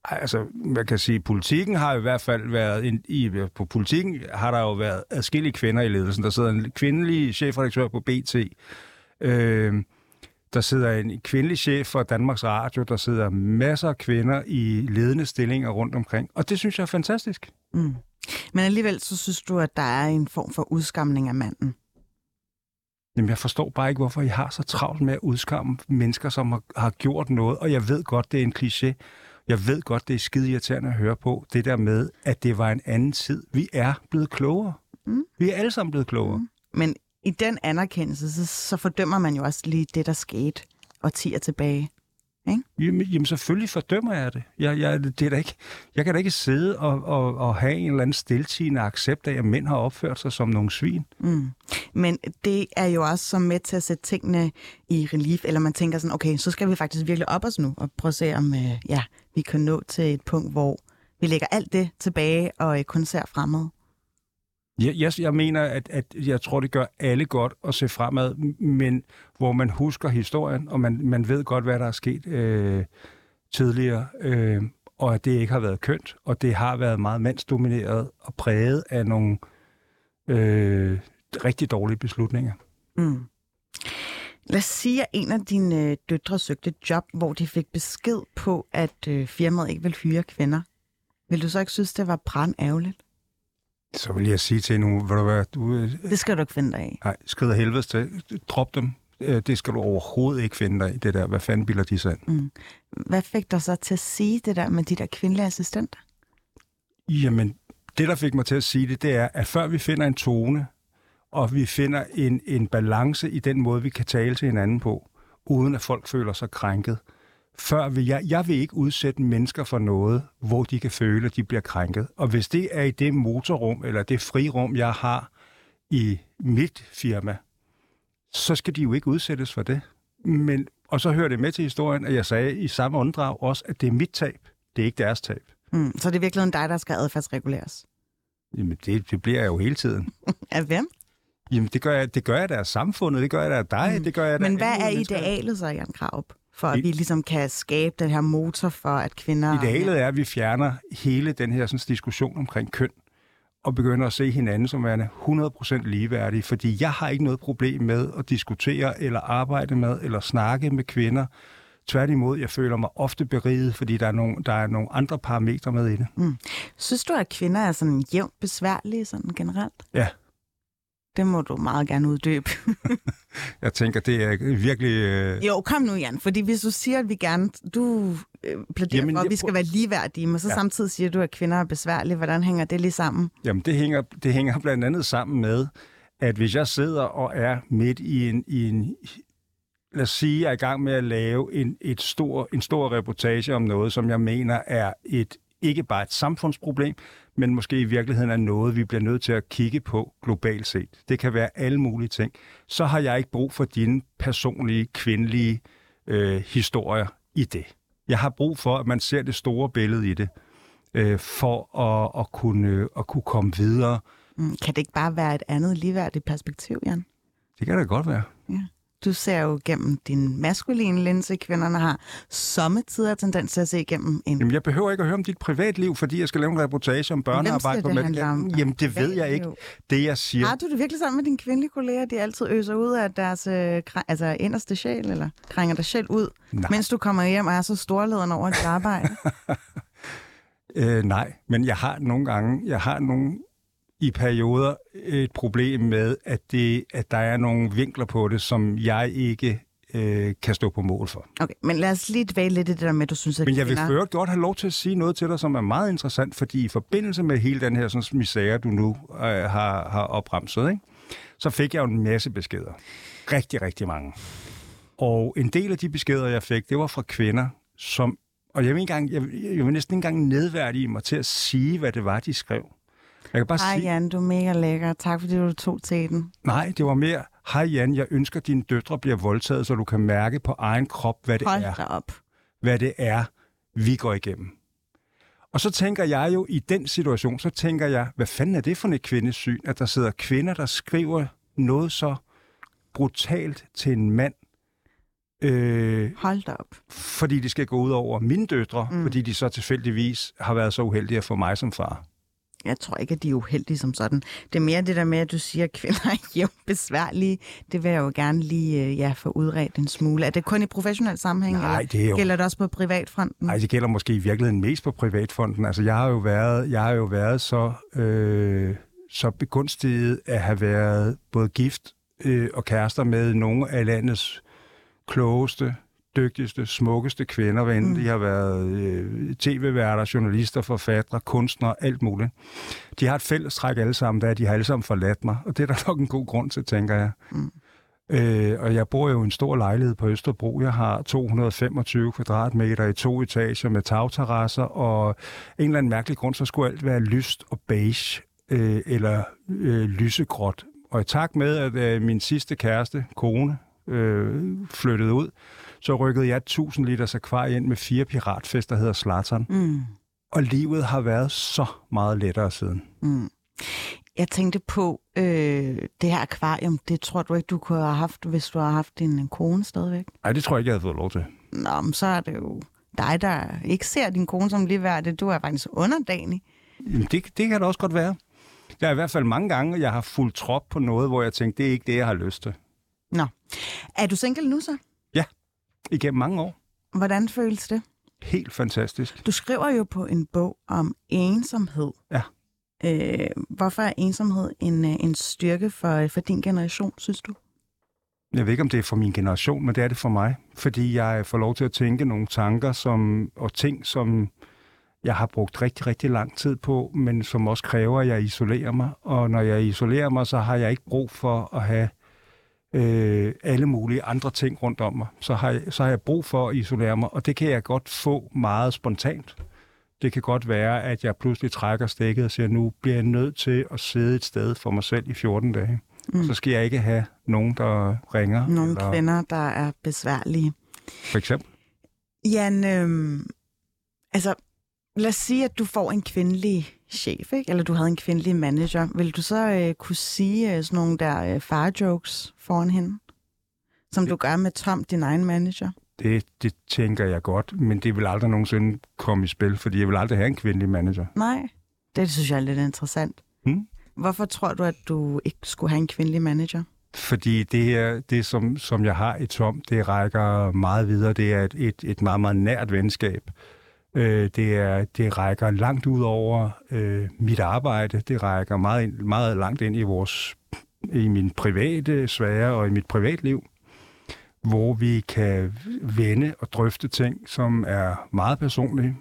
Altså, man kan sige, politikken har i hvert fald været... En, i, på politikken har der jo været adskillige kvinder i ledelsen. Der sidder en kvindelig chefredaktør på B T. Øh, der sidder en kvindelig chef for Danmarks Radio. Der sidder masser af kvinder i ledende stillinger rundt omkring. Og det synes jeg er fantastisk. Mm. Men alligevel så synes du, at der er en form for udskamning af manden. Jamen, jeg forstår bare ikke, hvorfor I har så travlt med at udskamme mennesker, som har, har gjort noget. Og jeg ved godt, det er en kliché. Jeg ved godt, det er skide irriterende at høre på. Det der med, at det var en anden tid. Vi er blevet klogere. Mm. Vi er alle sammen blevet klogere. Mm. Men i den anerkendelse, så, så fordømmer man jo også lige det, der skete årtier tilbage. Ikke? Jamen, jamen, selvfølgelig fordømmer jeg det. Jeg, jeg, det er da ikke, jeg kan da ikke sidde og, og, og have en eller anden stiltigende accept af, at mænd har opført sig som nogle svin. Mm. Men det er jo også som med til at sætte tingene i relief, eller man tænker sådan, okay, så skal vi faktisk virkelig op os nu, og prøve at se, om øh, ja, vi kan nå til et punkt, hvor vi lægger alt det tilbage, og øh, kun ser fremad. Jeg, jeg, jeg mener, at, at jeg tror, det gør alle godt at se fremad, men hvor man husker historien, og man, man ved godt, hvad der er sket øh, tidligere, øh, og at det ikke har været kønt, og det har været meget mandsdomineret og præget af nogle øh, rigtig dårlige beslutninger. Mm. Lad os sige, at en af dine øh, døtre søgte et job, hvor de fik besked på, at øh, firmaet ikke vil hyre kvinder. Vil du så ikke synes, det var brandærgerligt? Så vil jeg sige til hende, hvad du hvad, du... Det skal du ikke finde dig af. Nej, skrider helvedes til. Drop dem. Det skal du overhovedet ikke finde dig i, det der. Hvad fanden bilder de sig ind? Mm. Hvad fik dig så til at sige det der med de der kvindelige assistenter? Jamen, det der fik mig til at sige det, det er, at før vi finder en tone, og vi finder en, en balance i den måde, vi kan tale til hinanden på, uden at folk føler sig krænket, før vil jeg, jeg vil ikke udsætte mennesker for noget, hvor de kan føle, at de bliver krænket. Og hvis det er i det motorrum, eller det frirum, jeg har i mit firma, så skal de jo ikke udsættes for det. Men, og så hører det med til historien, at jeg sagde i samme åndedrag også, at det er mit tab. Det er ikke deres tab. Mm, så det er virkelig dig, der skal adfærdsreguleres? Jamen, det, det bliver jeg jo hele tiden. Af hvem? Jamen, det gør jeg, det gør jeg da af samfundet, det gør jeg da af dig, mm. det gør jeg da. Men hvad er idealet så, Jan Krarup? For at vi ligesom kan skabe den her motor for, at kvinder... Idealet er, at vi fjerner hele den her sådan, diskussion omkring køn, og begynder at se hinanden som værende hundrede procent ligeværdige, fordi jeg har ikke noget problem med at diskutere, eller arbejde med, eller snakke med kvinder. Tværtimod, jeg føler mig ofte beriget, fordi der er nogle, der er nogle andre parametre med i det. Mm. Synes du, at kvinder er sådan jævnt besværlige sådan generelt? Ja. Det må du meget gerne uddybe. Jeg tænker, det er virkelig... Øh... Jo, kom nu, Jan, fordi hvis du siger, at vi gerne... Du øh, plæderer Jamen, for, at vi skal være ligeværdige, men så ja. Samtidig siger du, at kvinder er besværlige. Hvordan hænger det lige sammen? Jamen, det hænger, det hænger blandt andet sammen med, at hvis jeg sidder og er midt i en... I en lad os sige, jeg er i gang med at lave en, et stor, en stor reportage om noget, som jeg mener er et ikke bare et samfundsproblem, men måske i virkeligheden er noget, vi bliver nødt til at kigge på globalt set. Det kan være alle mulige ting. Så har jeg ikke brug for dine personlige, kvindelige øh, historier i det. Jeg har brug for, at man ser det store billede i det, øh, for at, at, kunne, at kunne komme videre. Mm, kan det ikke bare være et andet ligeværdigt perspektiv, Jan? Det kan da godt være. Ja. Du ser jo gennem din maskuline linse, kvinderne har sommetider tendens til at se igennem en... Jamen, jeg behøver ikke at høre om dit privatliv, fordi jeg skal lave en reportage om børnearbejde på mænd. Jamen, det ved jeg ikke. Det, jeg siger... Har du det virkelig sammen med dine kvindelige kolleger? De altid øser ud af deres øh, altså inderste sjæl, eller krænger dig selv ud, nej. Mens du kommer hjem og er så storledende over dit arbejde? øh, nej, men jeg har nogle gange... Jeg har nogle... i perioder et problem med, at, det, at der er nogle vinkler på det, som jeg ikke øh, kan stå på mål for. Okay, men lad os lige dvæle lidt i det der med, at du synes, at Men jeg kvinder... vil først godt have lov til at sige noget til dig, som er meget interessant, fordi i forbindelse med hele den her sådan, misære, du nu øh, har, har opremset, ikke? Så fik jeg jo en masse beskeder. Rigtig, rigtig mange. Og en del af de beskeder, jeg fik, det var fra kvinder, som... Og jeg vil, engang, jeg, jeg vil næsten ikke engang nedværdige mig til at sige, hvad det var, de skrev. Jeg kan bare Hej sige... Jan, du er mega lækker. Tak fordi du tog til den. Nej, det var mere, hej Jan, jeg ønsker, at dine døtre bliver voldtaget, så du kan mærke på egen krop, hvad det Hold er. da op. Hvad det er, vi går igennem. Og så tænker jeg jo, i den situation, så tænker jeg, hvad fanden er det for et kvindesyn, at der sidder kvinder, der skriver noget så brutalt til en mand, Øh, Hold da op. fordi det skal gå ud over mine døtre, Mm. fordi de så tilfældigvis har været så uheldige at få mig som far. Jeg tror ikke, at de er uheldige som sådan. Det er mere det der med, at du siger, at kvinder er jævnt besværlige. Det vil jeg jo gerne lige øh, ja, få udredt en smule. Er det kun i professionel sammenhæng? Nej, eller det er jo... gælder det også på privatfronten? Nej, det gælder måske i virkeligheden mest på privatfonden. Altså, jeg har jo været, jeg har jo været så, øh, så begunstiget at have været både gift øh, og kærester med nogle af landets klogeste, dygtigste, smukkeste kvinder, hvad enten mm. de har været øh, tv-værter, journalister, forfattere, kunstnere, alt muligt. De har et fælles træk alle sammen, der de har alle sammen forladt mig, og det er der nok en god grund til, tænker jeg. Mm. Øh, og jeg bor jo i en stor lejlighed på Østerbro. Jeg har to hundrede og femogtyve kvadratmeter i to etager med tagterrasser, og en eller anden mærkelig grund, så skulle alt være lyst og beige, øh, eller øh, lysegråt. Og i takt med, at øh, min sidste kæreste, kone, øh, flyttede ud, så rykkede jeg tusind liters akvarie ind med fire piratfisk, der hedder Zlatan. Mm. Og livet har været så meget lettere siden. Mm. Jeg tænkte på, øh, det her akvarium, det tror du ikke, du kunne have haft, hvis du har haft din kone stadigvæk? Nej, det tror jeg ikke, jeg havde fået lov til. Nå, men så er det jo dig, der ikke ser din kone som ligeværdig. Du er faktisk underdanig. Jamen, det, det kan det også godt være. Der er i hvert fald mange gange, jeg har fulgt trop på noget, hvor jeg tænkte, det er ikke det, jeg har lyst til. Nå. Er du single nu så? Ja, igennem mange år. Hvordan føles det? Helt fantastisk. Du skriver jo på en bog om ensomhed. Ja. Øh, hvorfor er ensomhed en, en styrke for, for din generation, synes du? Jeg ved ikke, om det er for min generation, men det er det for mig. Fordi jeg får lov til at tænke nogle tanker som, og ting, som jeg har brugt rigtig, rigtig lang tid på, men som også kræver, at jeg isolerer mig. Og når jeg isolerer mig, så har jeg ikke brug for at have øh, alle mulige andre ting rundt om mig. Så har, jeg, så har jeg brug for at isolere mig, og det kan jeg godt få meget spontant. Det kan godt være, at jeg pludselig trækker stikket og siger, nu bliver jeg nødt til at sidde et sted for mig selv i fjorten dage. Mm. Så skal jeg ikke have nogen, der ringer. Nogle eller... kvinder, der er besværlige. For eksempel? Jan, øh, altså, lad os sige, at du får en kvindelig chef, ikke? Eller du havde en kvindelig manager. Vil du så øh, kunne sige øh, sådan nogle der øh, far-jokes foran hende? Som det... du gør med Tom, din egen manager? Det, det tænker jeg godt, men det vil aldrig nogensinde komme i spil, fordi jeg vil aldrig have en kvindelig manager. Nej, det synes jeg er lidt interessant. Hmm? Hvorfor tror du, at du ikke skulle have en kvindelig manager? Fordi det, er, det som, som jeg har i Tom, det rækker meget videre. Det er et, et, et meget, meget nært venskab. Øh, det, er, det rækker langt ud over øh, mit arbejde. Det rækker meget, ind, meget langt ind i, vores, i min private sfære og i mit privatliv, hvor vi kan vende og drøfte ting, som er meget personlige,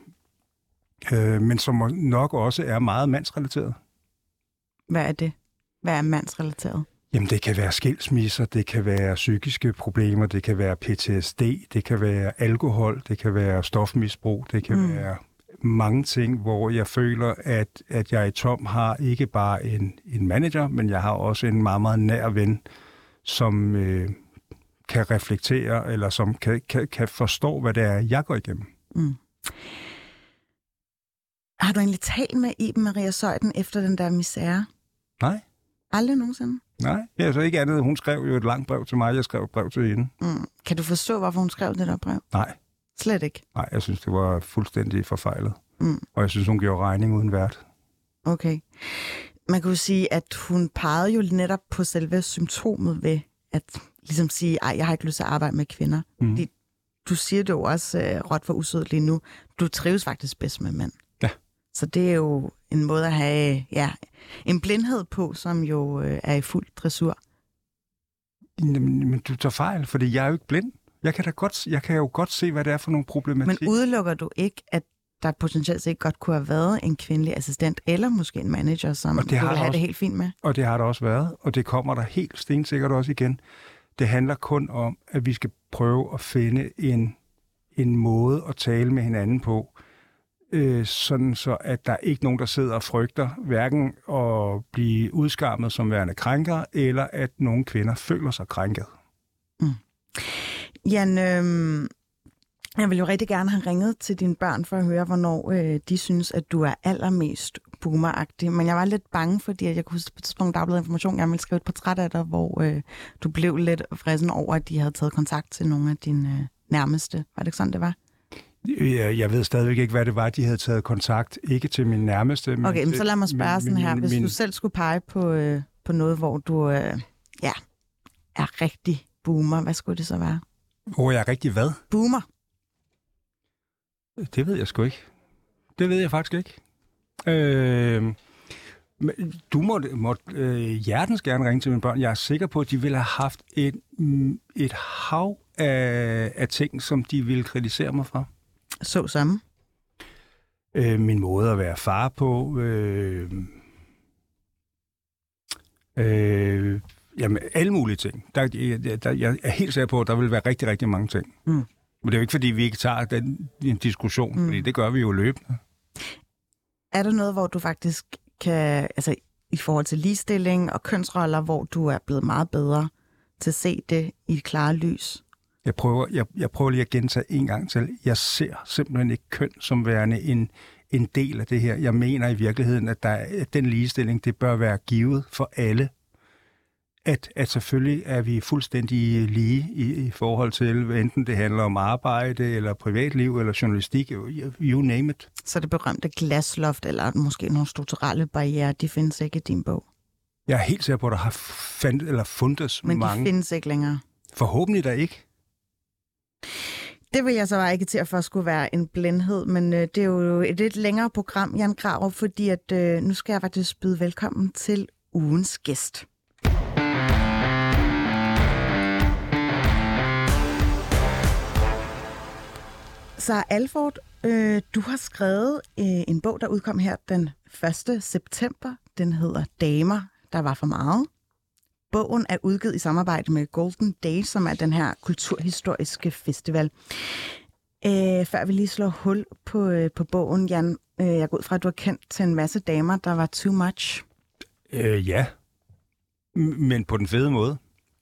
øh, men som nok også er meget mandsrelateret. Hvad er det? Hvad er mandsrelateret? Jamen, det kan være skilsmisser, det kan være psykiske problemer, det kan være P T S D, det kan være alkohol, det kan være stofmisbrug, det kan mm. være mange ting, hvor jeg føler, at, at jeg i Tom har ikke bare en, en manager, men jeg har også en meget, meget nær ven, som øh, kan reflektere, eller som kan, kan, kan forstå, hvad det er, jeg går igennem. Mm. Har du egentlig talt med Iben Maria Zeuthen efter den der misære? Nej. Aldrig nogensinde? Nej, ja, så ikke andet. Hun skrev jo et langt brev til mig, jeg skrev et brev til hende. Mm. Kan du forstå, hvorfor hun skrev det der brev? Nej. Slet ikke? Nej, jeg synes, det var fuldstændig forfejlet. Mm. Og jeg synes, hun gjorde regning uden vært. Okay. Man kunne sige, at hun pegede jo netop på selve symptomet ved at ligesom sige, ej, jeg har ikke lyst til at arbejde med kvinder. Mm. De, du siger det jo også øh, råt for usødt lige nu. Du trives faktisk bedst med mænd. Ja. Så det er jo en måde at have ja, en blindhed på, som jo øh, er i fuld dressur. Men, men du tager fejl, fordi jeg er jo ikke blind. Jeg kan, da godt, jeg kan jo godt se, hvad det er for nogle problematikker. Men udelukker du ikke, at der potentielt set godt kunne have været en kvindelig assistent, eller måske en manager, som du vil have også, det helt fint med? Og det har der også været, og det kommer der helt stensikkert også igen. Det handler kun om, at vi skal prøve at finde en, en måde at tale med hinanden på, øh, sådan så, at der er ikke nogen, der sidder og frygter, hverken at blive udskammet som værende krænker, eller at nogle kvinder føler sig krænket. Mm. Jan, øh, Jeg vil jo rigtig gerne have ringet til dine børn for at høre, hvornår øh, de synes, at du er allermest boomeragtig. Men jeg var lidt bange, fordi at jeg kunne huske på et tidspunkt Dagbladet Information, jeg ville skrive et portræt af dig, hvor øh, du blev lidt frissen over, at de havde taget kontakt til nogle af dine øh, nærmeste. Var det ikke sådan, det var? Jeg, jeg ved stadigvæk ikke, hvad det var, de havde taget kontakt. Ikke til min nærmeste. Men okay, men til, så lad mig spørge min, sådan her. min, Hvis min, du selv skulle pege på, øh, på noget, hvor du øh, ja, er rigtig boomer, hvad skulle det så være? Hvor jeg er rigtig hvad? Boomer. Det ved jeg sgu ikke. Det ved jeg faktisk ikke. Øh, du må, må øh, hjertens gerne ringe til mine børn. Jeg er sikker på, at de ville have haft et, et hav af, af ting, som de ville kritisere mig for. Så sammen. Øh, min måde at være far på. Øh, øh, jamen, alle mulige ting. Der, der, der, jeg er helt sikker på, at der vil være rigtig, rigtig mange ting. Mm. Men det er jo ikke, fordi vi ikke tager den en diskussion, mm. fordi det gør vi jo løbende. Er der noget, hvor du faktisk kan, altså i forhold til ligestilling og kønsroller, hvor du er blevet meget bedre til at se det i et klare lys? Jeg prøver, jeg, jeg prøver lige at gentage en gang til. Jeg ser simpelthen ikke køn som værende en, en del af det her. Jeg mener i virkeligheden, at, der, at den ligestilling, det bør være givet for alle. At, at selvfølgelig er vi fuldstændig lige i, i forhold til, enten det handler om arbejde, eller privatliv, eller journalistik, you name it. Så det berømte glasloft, eller måske nogle strukturelle barrierer, de findes ikke i din bog? Jeg er helt sikker på, at der har fandt, eller fundet Men mange. Men de findes ikke længere? Forhåbentlig da ikke. Det vil jeg så bare ikke til at for at skulle være en blindhed, men øh, det er jo et lidt længere program, Jan Grarup, fordi at, øh, nu skal jeg faktisk byde velkommen til ugens gæst. Så Alford, øh, du har skrevet øh, en bog, der udkom her den første september. Den hedder Damer, der var for meget. Bogen er udgivet i samarbejde med Golden Days, som er den her kulturhistoriske festival. Øh, før vi lige slår hul på, øh, på bogen, Jan, øh, jeg går ud fra, at du har kendt til en masse damer, der var too much. Øh, ja, M- men på den fede måde.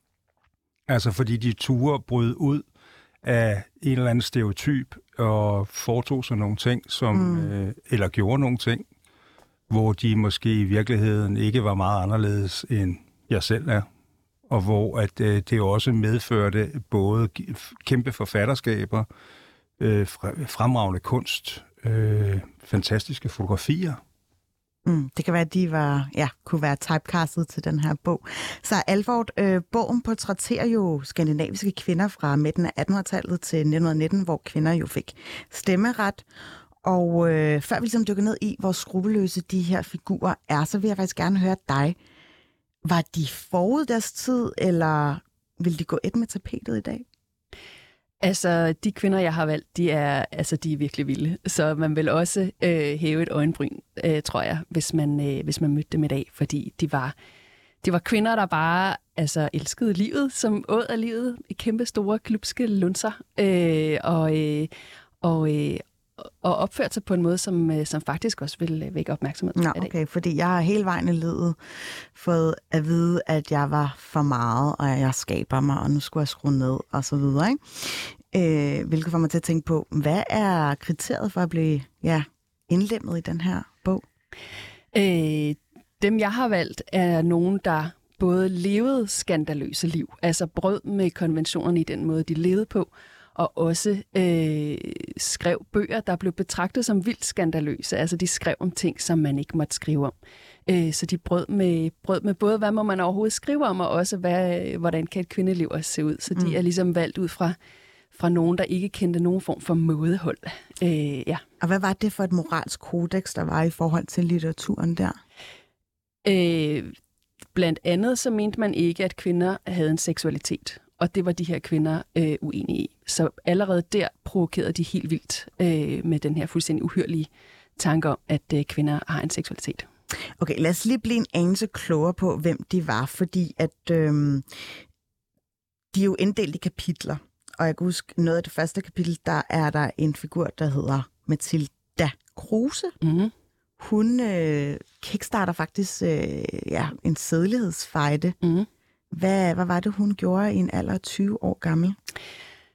Altså fordi de turde bryde ud af en eller anden stereotyp og foretog sig nogle ting, som, mm. øh, eller gjorde nogle ting, hvor de måske i virkeligheden ikke var meget anderledes end jeg selv er. Og hvor at, øh, det også medførte både kæmpe forfatterskaber, øh, fremragende kunst, øh, fantastiske fotografier. Mm, det kan være, at de var, ja, kunne være typecastet til den her bog. Så Alford, øh, bogen portrætterer jo skandinaviske kvinder fra midten af attenhundredetallet til nitten nitten, hvor kvinder jo fik stemmeret. Og øh, før vi ligesom dykker ned i, hvor skrupelløse de her figurer er, så vil jeg faktisk gerne høre dig. Var de forud deres tid, eller vil de gå et med tapetet i dag? Altså, de kvinder, jeg har valgt, de er, altså, de er virkelig vilde. Så man vil også øh, hæve et øjenbryn, øh, tror jeg, hvis man, øh, hvis man mødte dem i dag. Fordi de var, de var kvinder, der bare altså, elskede livet, som åd af livet. Kæmpe store, klubske lunser. Øh, og, øh, og, øh, og opførte sig på en måde, som, som faktisk også vil vække opmærksomhed. Nå, okay, fordi jeg har hele vejen i livet fået at vide, at jeg var for meget, og jeg skaber mig, og nu skulle jeg skrue ned, og så videre, ikke? Øh, hvilket får mig til at tænke på, hvad er kriteriet for at blive ja, indlemmet i den her bog? Øh, dem, jeg har valgt, er nogen, der både levede skandaløse liv, altså brød med konventionerne i den måde, de levede på, og også øh, skrev bøger, der blev betragtet som vildt skandaløse. Altså, de skrev om ting, som man ikke måtte skrive om. Øh, så de brød med, brød med både, hvad må man overhovedet skrive om, og også, hvad, hvordan kan et kvindeliv også se ud. Så de mm. er ligesom valgt ud fra, fra nogen, der ikke kendte nogen form for mådehold. Øh, ja. Og hvad var det for et moralsk kodex, der var i forhold til litteraturen der? Øh, blandt andet så mente man ikke, at kvinder havde en seksualitet. Og det var de her kvinder øh, uenige i. Så allerede der provokerede de helt vildt øh, med den her fuldstændig uhyrlige tanke om, at øh, kvinder har en seksualitet. Okay, lad os lige blive en anelse klogere på, hvem de var, fordi at øh, de er jo inddelt i kapitler. Og jeg kan huske, noget af det første kapitel, der er der en figur, der hedder Mathilda Kruse. Mm-hmm. Hun øh, kickstarter faktisk øh, ja, en sædelighedsfejde. Mm-hmm. Hvad, hvad var det, hun gjorde i en alder af tyve år gammel?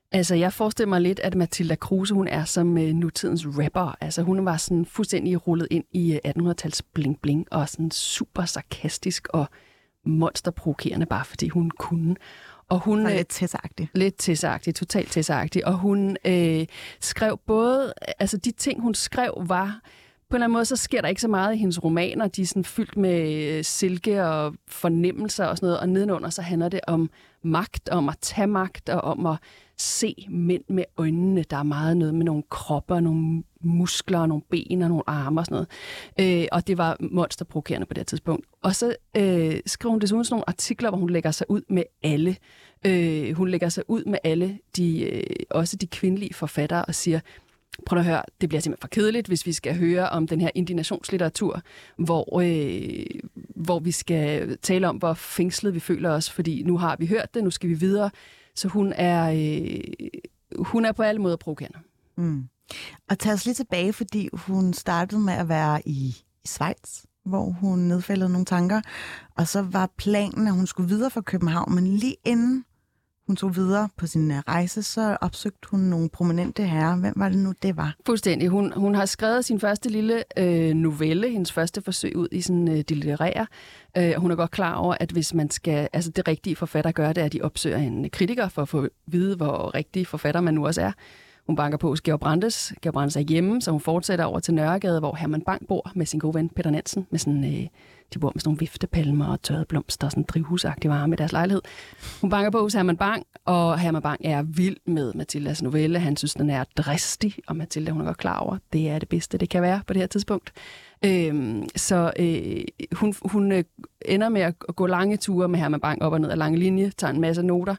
Altså, jeg forestiller mig lidt, at Mathilda Kruse, hun er som øh, nutidens rapper. Altså, hun var sådan fuldstændig rullet ind i øh, attenhundredetals bling-bling, og sådan super sarkastisk og monsterprovokerende, bare fordi hun kunne. Og hun er lidt tæsagtig. Lidt tæsagtig, totalt tæsagtig. Og hun øh, skrev både, altså de ting, hun skrev, var på en eller anden måde, så sker der ikke så meget i hendes romaner. De er sådan fyldt med silke og fornemmelser og sådan noget. Og nedenunder, så handler det om magt, om at tage magt og om at se mænd med øjnene. Der er meget noget med nogle kropper, nogle muskler, nogle ben og nogle arme og sådan noget. Øh, og det var monsterprovokerende på det tidspunkt. Og så øh, skrev hun desuden sådan nogle artikler, hvor hun lægger sig ud med alle. Øh, hun lægger sig ud med alle, de, øh, også de kvindelige forfattere, og siger, prøv at høre, det bliver simpelthen for kedeligt, hvis vi skal høre om den her indignationslitteratur, hvor, øh, hvor vi skal tale om, hvor fængslet vi føler os, fordi nu har vi hørt det, nu skal vi videre. Så hun er, øh, hun er på alle måder provokerende. Mm. Og tag os lige tilbage, fordi hun startede med at være i, i Schweiz, hvor hun nedfældede nogle tanker, og så var planen, at hun skulle videre fra København, men lige inden hun tog videre på sin rejse, så opsøgte hun nogle prominente herrer. Hvem var det nu, det var? Fuldstændig. Hun, hun har skrevet sin første lille øh, novelle, hendes første forsøg ud i sådan, øh, det litterære. Øh, hun er godt klar over, at hvis man skal, altså det rigtige forfatter gør det, at de opsøger en kritiker for at få at vide, hvor rigtig forfatter man nu også er. Hun banker på hos Georg Brandes. Georg Brandes er hjemme, så hun fortsætter over til Nørregade, hvor Herman Bang bor med sin gode ven Peter Nansen. Med sådan, øh, de bor med sådan nogle viftepalmer og tørrede blomster og sådan drivhusagtige varme i deres lejlighed. Hun banker på hos Herman Bang, og Herman Bang er vild med Mathildas novelle. Han synes, den er dristig, og Mathilda, hun er godt klar over, det er det bedste, det kan være på det her tidspunkt. Øhm, så øh, hun, hun øh, ender med at gå lange ture med Herman Bang op og ned ad lange linje, tager en masse noter,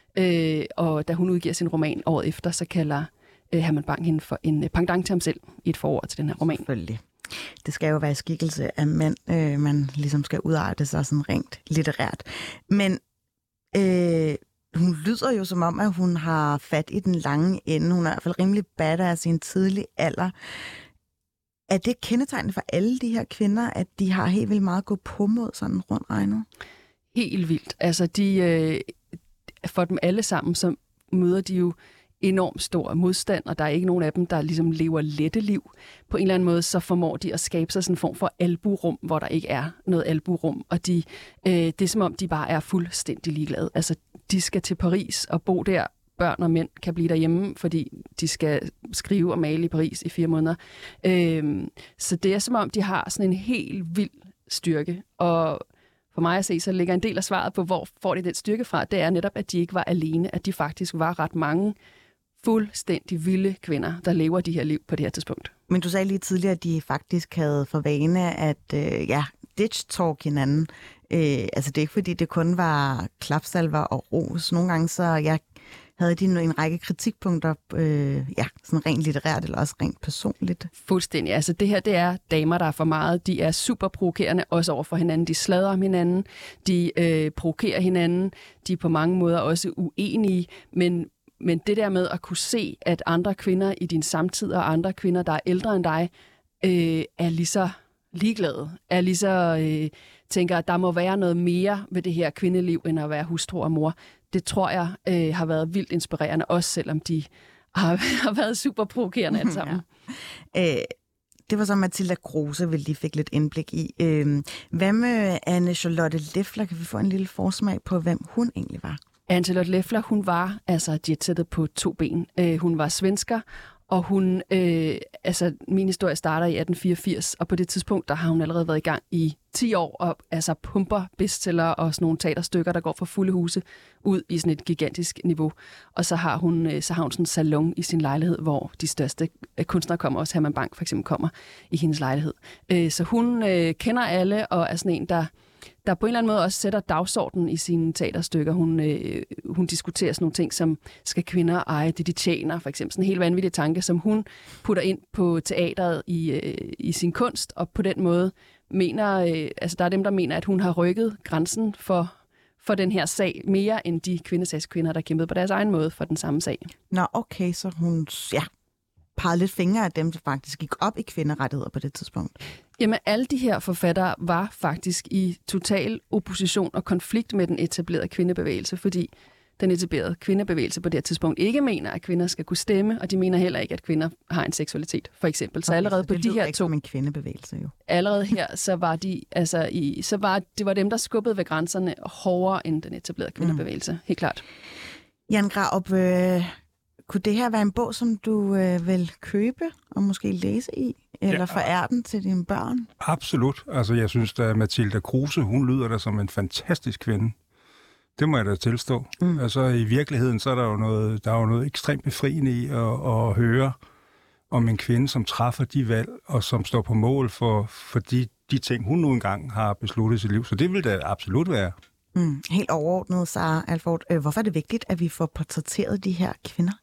øh, og da hun udgiver sin roman året efter, så kalder Herman Bang hende for en pendant til ham selv i et forord til den her roman. Selvfølgelig. Det skal jo være skikkelse af mænd, øh, man ligesom skal udarte sig sådan rent litterært. Men øh, hun lyder jo som om, at hun har fat i den lange ende. Hun er i hvert fald rimelig badass i en tidlig alder. Er det kendetegnende for alle de her kvinder, at de har helt vildt meget at gå på mod sådan rundt regnet? Helt vildt. Altså, de, øh, for dem alle sammen, så møder de jo enormt stor modstand, og der er ikke nogen af dem, der ligesom lever lette liv. På en eller anden måde, så formår de at skabe sig sådan en form for alburum, hvor der ikke er noget alburum, og de, øh, det er som om, de bare er fuldstændig ligeglade. Altså, de skal til Paris og bo der. Børn og mænd kan blive derhjemme, fordi de skal skrive og male i Paris i fire måneder. Øh, så det er som om, de har sådan en helt vild styrke, og for mig at se, så ligger en del af svaret på, hvor får de den styrke fra, det er netop, at de ikke var alene, at de faktisk var ret mange fuldstændig vilde kvinder, der lever de her liv på det her tidspunkt. Men du sagde lige tidligere, at de faktisk havde for vane at øh, ja, ditch-talk hinanden. Øh, altså det er ikke fordi, det kun var klapsalver og ros. Nogle gange så ja, havde de en række kritikpunkter, øh, ja, sådan rent litterært eller også rent personligt. Fuldstændig. Altså det her, det er damer, der er for meget. De er super provokerende, også over for hinanden. De sladrer om hinanden, de øh, provokerer hinanden, de er på mange måder også uenige, men Men det der med at kunne se, at andre kvinder i din samtid og andre kvinder, der er ældre end dig, øh, er lige så ligeglade, er lige så øh, tænker, at der må være noget mere ved det her kvindeliv, end at være hustru og mor. Det tror jeg øh, har været vildt inspirerende, også selvom de har, har været super provokerende alle sammen. Ja. Øh, det var så Mathilda Kruse, vi lige fik lidt indblik i. Øh, hvad med Anne-Charlotte Leffler? Kan vi få en lille forsmag på, hvem hun egentlig var? Anne-Charlotte Leffler, hun var altså jetsættet på to ben. Øh, hun var svensker, og hun, øh, altså min historie starter i atten fireogfirs, og på det tidspunkt, der har hun allerede været i gang i ti år, og altså pumper bestseller og sådan nogle teaterstykker, der går fra fulde huse ud i sådan et gigantisk niveau. Og så har hun, øh, så har hun sådan en salon i sin lejlighed, hvor de største kunstnere kommer, også Herman Bang for eksempel kommer i hendes lejlighed. Øh, så hun øh, kender alle, og er sådan en, der der på en eller anden måde også sætter dagsordenen i sine teaterstykker. Hun, øh, hun diskuterer sådan nogle ting, som skal kvinder eje det, de tjener, for eksempel. Sådan en helt vanvittig tanke, som hun putter ind på teateret i, øh, i sin kunst, og på den måde mener, øh, altså der er dem, der mener, at hun har rykket grænsen for, for den her sag mere end de kvindesagskvinder, der kæmpede på deres egen måde for den samme sag. Nå, okay, så hun, ja, pegede lidt fingre af dem, der faktisk gik op i kvinderettigheder på det tidspunkt. Jamen, alle de her forfattere var faktisk i total opposition og konflikt med den etablerede kvindebevægelse, fordi den etablerede kvindebevægelse på det her tidspunkt ikke mener, at kvinder skal kunne stemme, og de mener heller ikke, at kvinder har en seksualitet, for eksempel. Så okay, allerede så på det de lyder her ikke to... som en kvindebevægelse, jo. Allerede her, så var de, altså, i, så var, det var dem, der skubbede ved grænserne hårdere end den etablerede kvindebevægelse. Mm. Helt klart. Jan Grarup, øh, kunne det her være en bog, som du øh, vil købe og måske læse i? Eller ja, forære den til dine børn? Absolut. Altså, jeg synes, at Mathilda Kruse, hun lyder da som en fantastisk kvinde. Det må jeg da tilstå. Mm. Altså, i virkeligheden, så er der jo noget, der er jo noget ekstremt befriende i at, at høre om en kvinde, som træffer de valg, og som står på mål for, for de, de ting, hun nu engang har besluttet i sit liv. Så det vil da absolut være. Mm. Helt overordnet, Sara Alford. Øh, hvorfor er det vigtigt, at vi får portrætteret de her kvinder?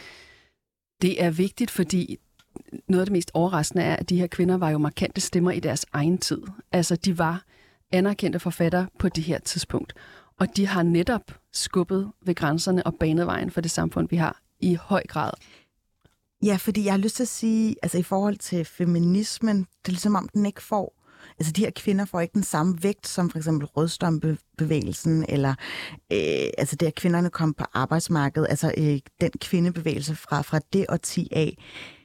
Det er vigtigt, fordi noget af det mest overraskende er, at de her kvinder var jo markante stemmer i deres egen tid. Altså, de var anerkendte forfattere på det her tidspunkt. Og de har netop skubbet ved grænserne og banet vejen for det samfund, vi har i høj grad. Ja, fordi jeg har lyst til at sige, altså i forhold til feminismen, det er ligesom om den ikke får, altså de her kvinder får ikke den samme vægt som for eksempel rødstrømpebevægelsen, eller øh, altså det at kvinderne kom på arbejdsmarkedet, altså øh, den kvindebevægelse fra, fra det årti af.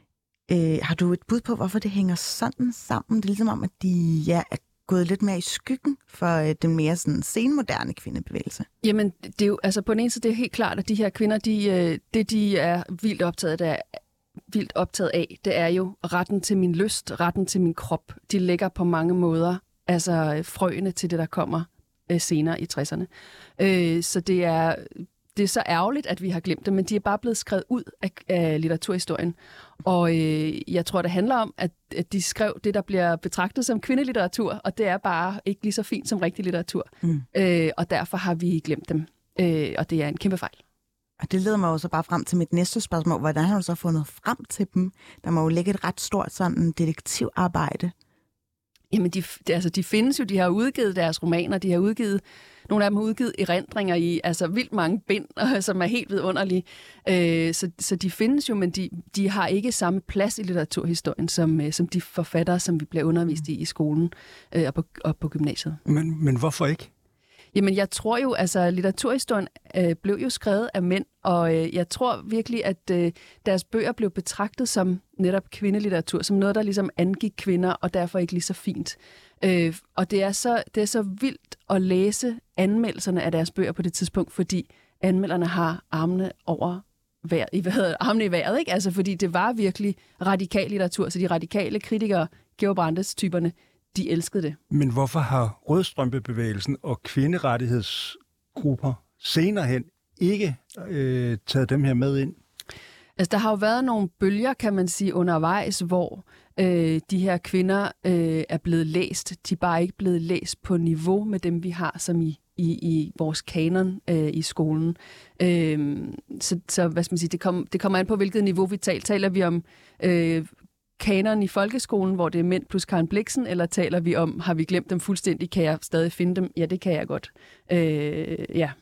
Øh, har du et bud på, hvorfor det hænger sådan sammen? Det er ligesom om, at de ja, er gået lidt mere i skyggen for øh, den mere sådan senmoderne kvindebevægelse. Jamen, det er jo, altså på den ene side, det er helt klart, at de her kvinder, de, øh, det de er vildt optaget af, vildt optaget af, det er jo retten til min lyst, retten til min krop. De lægger på mange måder altså frøene til det, der kommer øh, senere i tresserne. Øh, så det er, det er så ærgerligt, at vi har glemt det, men de er bare blevet skrevet ud af, af litteraturhistorien. Og øh, jeg tror, det handler om, at, at de skrev det, der bliver betragtet som kvindelitteratur, og det er bare ikke lige så fint som rigtig litteratur. Mm. Øh, og derfor har vi glemt dem. Øh, og det er en kæmpe fejl. Og det leder mig jo så bare frem til mit næste spørgsmål. Hvordan har du så fundet frem til dem? Der må jo ligge et ret stort sådan detektivarbejde. Jamen, de, de, altså, de findes jo. De har udgivet deres romaner. De har udgivet, nogle af dem har udgivet erindringer i altså vildt mange bind, som er helt vidunderlige. Øh, så, så de findes jo, men de, de har ikke samme plads i litteraturhistorien, som, som de forfattere, som vi bliver undervist i i skolen øh, og, på, og på gymnasiet. Men, men hvorfor ikke? Jamen, jeg tror jo, altså litteraturhistorien øh, blev jo skrevet af mænd, og øh, jeg tror virkelig, at øh, deres bøger blev betragtet som netop kvindelitteratur, som noget, der ligesom angik kvinder, og derfor ikke lige så fint. Øh, og det er så, det er så vildt at læse anmeldelserne af deres bøger på det tidspunkt, fordi anmelderne har armene over vejret, i, hvad hedder, armene i vejret, ikke? Altså, fordi det var virkelig radikal litteratur, så de radikale kritikere, Georg Brandes-typerne, de elskede det. Men hvorfor har rødstrømpebevægelsen og kvinderettighedsgrupper senere hen ikke øh, taget dem her med ind? Altså, der har jo været nogle bølger, kan man sige, undervejs, hvor øh, de her kvinder øh, er blevet læst. De er bare ikke blevet læst på niveau med dem, vi har som i, i, i vores kanon øh, i skolen. Øh, så, så hvad skal man sige, det, kom, det kommer an på, hvilket niveau vi taler. Taler vi om øh, kanon i folkeskolen, hvor det er mænd plus Karen Blixen, eller taler vi om, har vi glemt dem fuldstændig, kan jeg stadig finde dem? Ja, det kan jeg godt. Øh, ja.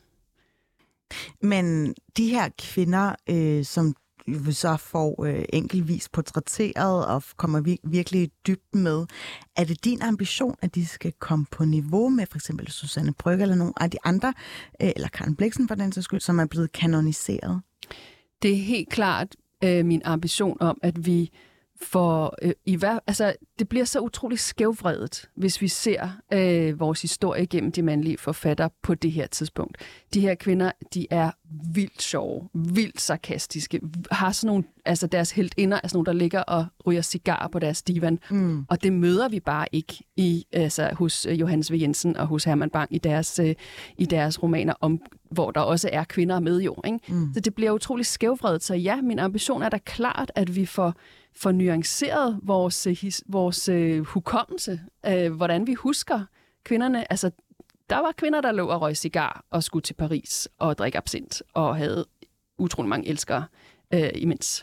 Men de her kvinder, øh, som vi så får øh, enkeltvis portrætteret og kommer vi- virkelig i dybden med, er det din ambition, at de skal komme på niveau med for eksempel Susanne Brøgger eller nogle af de andre, øh, eller Karen Blixen for den sags skyld, som er blevet kanoniseret? Det er helt klart øh, min ambition om, at vi For øh, i hver, altså, det bliver så utroligt skævvredet, hvis vi ser øh, vores historie gennem de mandlige forfattere på det her tidspunkt. De her kvinder, de er vildt sjove, vildt sarkastiske, har sådan nogle, altså deres heltinder er sådan nogle, der ligger og ryger cigarer på deres divan. Mm. Og det møder vi bare ikke i, altså, hos Johannes V. Jensen og hos Herman Bang i deres, øh, i deres romaner, om, hvor der også er kvinder med jo. Ikke? Mm. Så det bliver utroligt skævvredet. Så ja, min ambition er da klart, at vi får for nuanceret vores, his, vores uh, hukommelse, uh, hvordan vi husker kvinderne. Altså, der var kvinder, der lå og røg cigar og skulle til Paris og drikke absint og havde utrolig mange elskere uh, imens.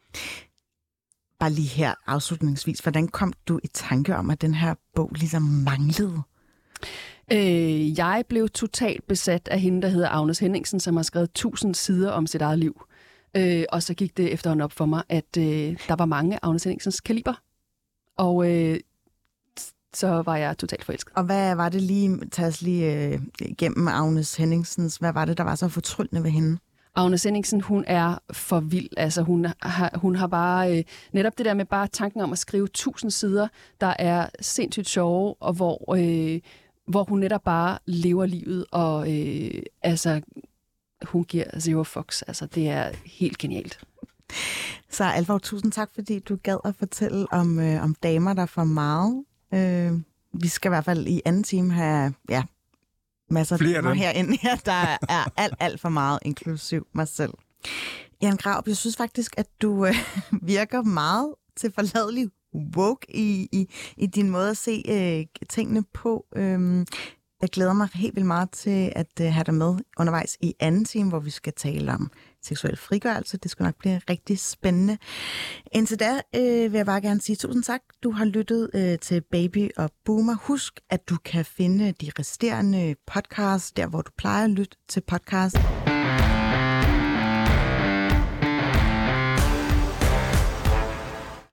Bare lige her afslutningsvis, hvordan kom du i tanke om, at den her bog ligesom manglede? Uh, jeg blev totalt besat af hende, der hedder Agnes Henningsen, som har skrevet tusind sider om sit eget liv. Øh, og så gik det efterhånden op for mig, at øh, der var mange af Agnes Henningsens kaliber. Og øh, så var jeg totalt forelsket. Og hvad var det lige, tag os lige øh, igennem Agnes Henningsens, hvad var det, der var så fortryllende ved hende? Agnes Henningsen, hun er for vild. Altså, hun har, hun har bare øh, netop det der med bare tanken om at skrive tusind sider, der er sindssygt sjove, og hvor, øh, hvor hun netop bare lever livet, og øh, altså, hun giver zero fucks. Altså, det er helt genialt. Så Alvor, tusind tak, fordi du gad at fortælle om, øh, om damer, der får meget. Øh, vi skal i hvert fald i anden time have ja, masser af damer herinde her, der er alt, alt for meget, inklusiv mig selv. Jan Graup, jeg synes faktisk, at du øh, virker meget til forladelig woke i, i, i din måde at se øh, tingene på. Øh, Jeg glæder mig helt vildt meget til at uh, have dig med undervejs i anden time, hvor vi skal tale om seksuel frigørelse. Det skal nok blive rigtig spændende. Indtil da uh, vil jeg bare gerne sige tusind tak. Du har lyttet uh, til Baby og Boomer. Husk, at du kan finde de resterende podcasts, der hvor du plejer at lytte til podcast.